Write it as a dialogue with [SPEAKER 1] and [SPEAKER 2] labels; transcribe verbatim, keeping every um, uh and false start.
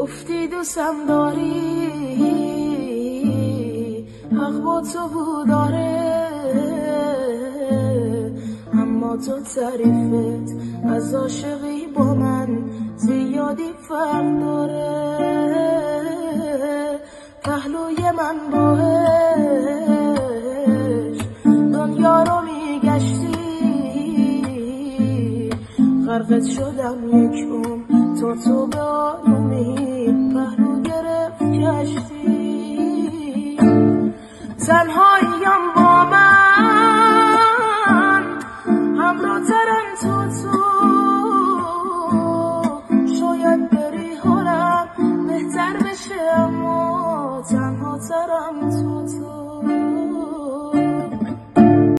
[SPEAKER 1] گفتی دوستم داری، حق با تو بود داره، اما تو تعریفت از عاشقی با من زیادی فرق داره. پهلوی من باش دنیا رو میگشتی، غرقت شدم یک عمر تا تو به آرومی پهلو گرفت کشتی. تنهاییم با من